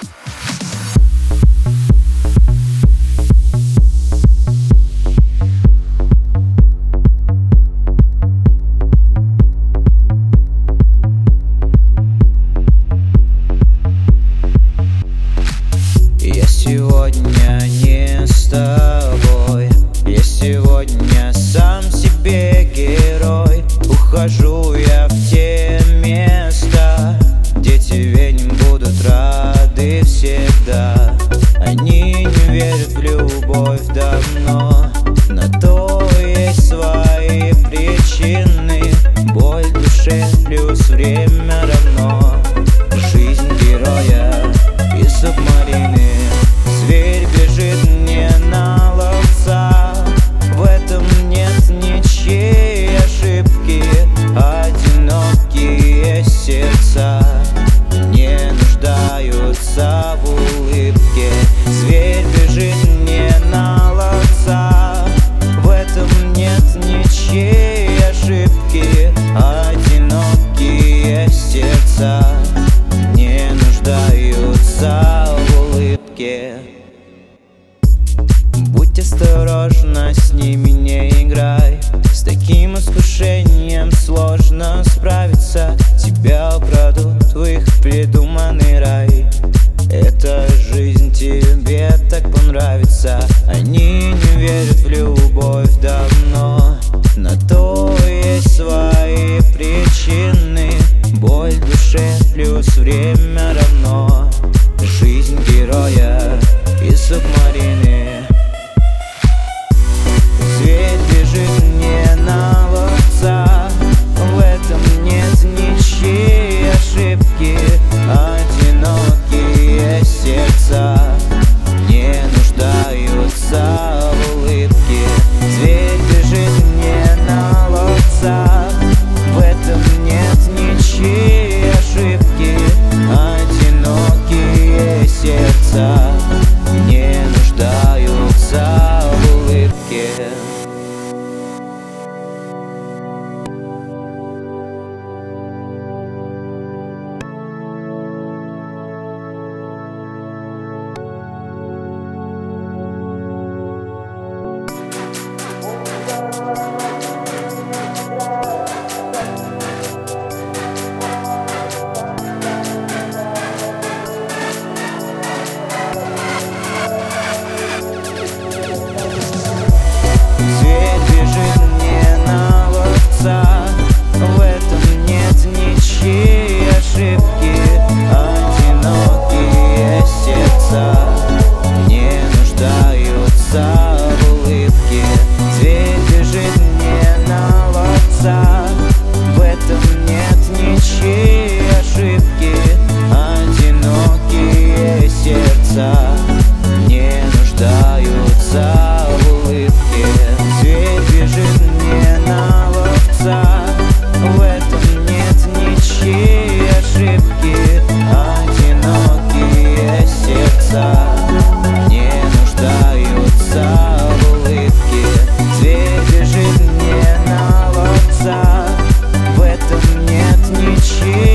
Я сегодня не с тобой, я сегодня сам себе герой. Ухожу я в те места, где тебе не будут рады всегда. Они не верят в любовь давно, на то есть свои причины. Боль в душе плюс время равно жизнь героя и субмарины. Зверь бежит мне на ловца, в этом нет ничьей ошибки. Одинокие сердца не нуждаются в улыбке. Зверь бежит мне на ловца, в этом нет ничьей ошибки. Одинокие сердца не нуждаются в улыбке. Будь осторожна, с ними не играй. С таким искушением сложно справиться. Тебя украдут в их придуманный рай. Эта жизнь тебе так понравится. Они не верят в любовь давно, на то есть свои причины. Боль в душе плюс время равно жизнь героя и субмарины. Зверь бежит мне на ловца, в этом нет ничьей ошибки. Одинокие сердца не нуждаются в улыбке. Зверь бежит мне на ловца, в этом нет ничьей ошибки. Одинокие сердца не нуждаются в улыбке. В этом нет ничьей ошибки. Одинокие сердца не нуждаются в улыбке. Зверь бежит мне на ловца, в этом нет ничьей ошибки. Одинокие сердца не нуждаются в улыбке. Зверь бежит мне на ловца, в этом нет ничьей ошибки. Одинокие сердца не нуждаются в улыбке. Зверь бежит мне на ловца, в этом нет ничьей